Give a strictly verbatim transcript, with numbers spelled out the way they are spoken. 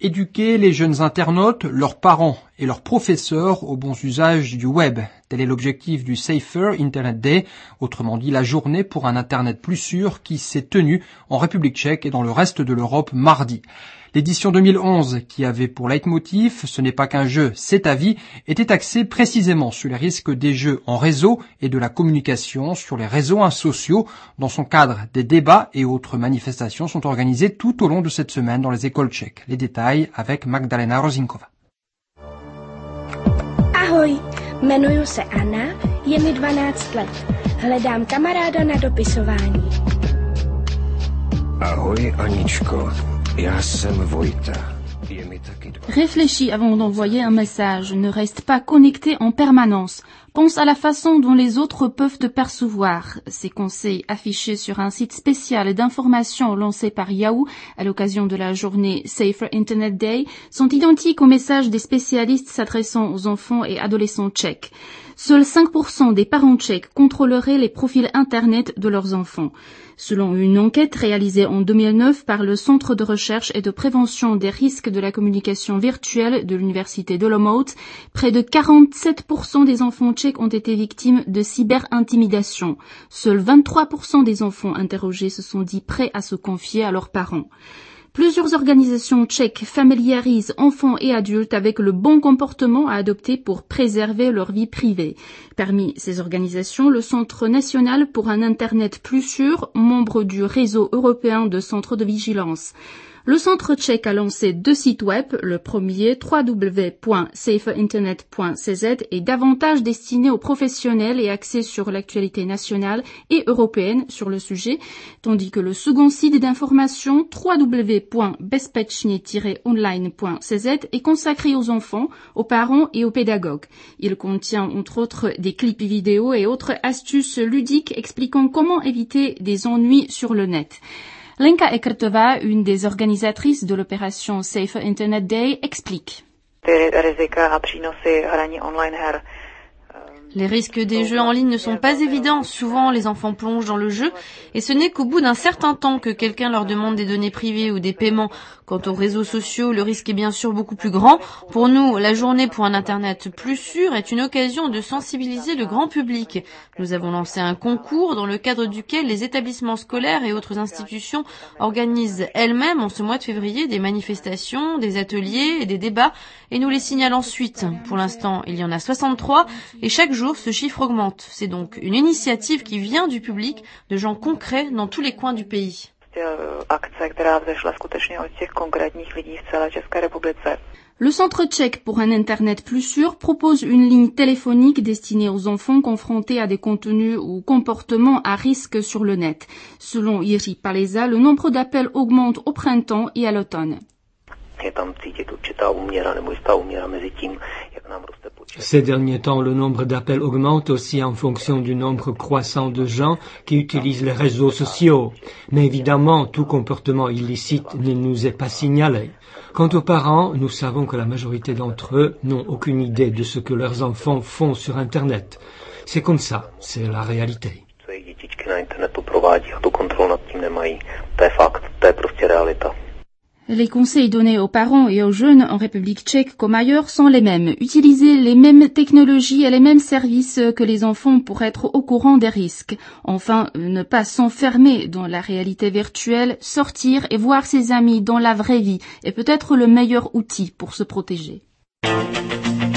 Éduquer les jeunes internautes, leurs parents et leurs professeurs aux bons usages du web. Tel est l'objectif du Safer Internet Day, autrement dit la journée pour un Internet plus sûr qui s'est tenue en République tchèque et dans le reste de l'Europe mardi. L'édition deux mille onze, qui avait pour leitmotiv « Ce n'est pas qu'un jeu, c'est ta vie », était axée précisément sur les risques des jeux en réseau et de la communication sur les réseaux sociaux. Dans son cadre, des débats et autres manifestations sont organisées tout au long de cette semaine dans les écoles tchèques. Les détails avec Magdalena Rozinkova. Ahoj, jmenuji se Anna, je mi dvanáct let. Hledám kamaráda na dopisování. Ahoj, Aničko. Já jsem Vojta. Réfléchis avant d'envoyer un message. Ne reste pas connecté en permanence. Pense à la façon dont les autres peuvent te percevoir. Ces conseils affichés sur un site spécial d'information lancé par Yahoo à l'occasion de la journée Safer Internet Day sont identiques aux messages des spécialistes s'adressant aux enfants et adolescents tchèques. Seuls cinq pour cent des parents tchèques contrôleraient les profils Internet de leurs enfants. Selon une enquête réalisée en deux mille neuf par le Centre de recherche et de prévention des risques de la communication virtuelle de l'Université d'Olomouc, près de quarante-sept pour cent des enfants tchèques ont été victimes de cyberintimidation. Seuls vingt-trois pour cent des enfants interrogés se sont dit prêts à se confier à leurs parents. Plusieurs organisations tchèques familiarisent enfants et adultes avec le bon comportement à adopter pour préserver leur vie privée. Parmi ces organisations, le Centre national pour un Internet plus sûr, membre du réseau européen de centres de vigilance. Le centre tchèque a lancé deux sites web. Le premier, w w w point safer internet point c z, est davantage destiné aux professionnels et axé sur l'actualité nationale et européenne sur le sujet, tandis que le second site d'information, w w w point bezpečně tiret online point c z, est consacré aux enfants, aux parents et aux pédagogues. Il contient entre autres des clips vidéo et autres astuces ludiques expliquant comment éviter des ennuis sur le net. Lenka Ekertová, une des organisatrices de l'opération Safer Internet Day, explique. Les risques des jeux en ligne ne sont pas évidents. Souvent, les enfants plongent dans le jeu et ce n'est qu'au bout d'un certain temps que quelqu'un leur demande des données privées ou des paiements. Quant aux réseaux sociaux, le risque est bien sûr beaucoup plus grand. Pour nous, la journée pour un Internet plus sûr est une occasion de sensibiliser le grand public. Nous avons lancé un concours dans le cadre duquel les établissements scolaires et autres institutions organisent elles-mêmes en ce mois de février des manifestations, des ateliers et des débats et nous les signalent ensuite. Pour l'instant, il y en a soixante-trois et chaque jour, ce chiffre augmente. C'est donc une initiative qui vient du public, de gens concrets dans tous les coins du pays. Le Centre tchèque pour un Internet plus sûr propose une ligne téléphonique destinée aux enfants confrontés à des contenus ou comportements à risque sur le net. Selon Jiří Paléza, le nombre d'appels augmente au printemps et à l'automne. Ces derniers temps, le nombre d'appels augmente aussi en fonction du nombre croissant de gens qui utilisent les réseaux sociaux. Mais évidemment, tout comportement illicite ne nous est pas signalé. Quant aux parents, nous savons que la majorité d'entre eux n'ont aucune idée de ce que leurs enfants font sur Internet. C'est comme ça, c'est la réalité. Les conseils donnés aux parents et aux jeunes en République tchèque comme ailleurs sont les mêmes. Utiliser les mêmes technologies et les mêmes services que les enfants pour être au courant des risques. Enfin, ne pas s'enfermer dans la réalité virtuelle, sortir et voir ses amis dans la vraie vie est peut-être le meilleur outil pour se protéger.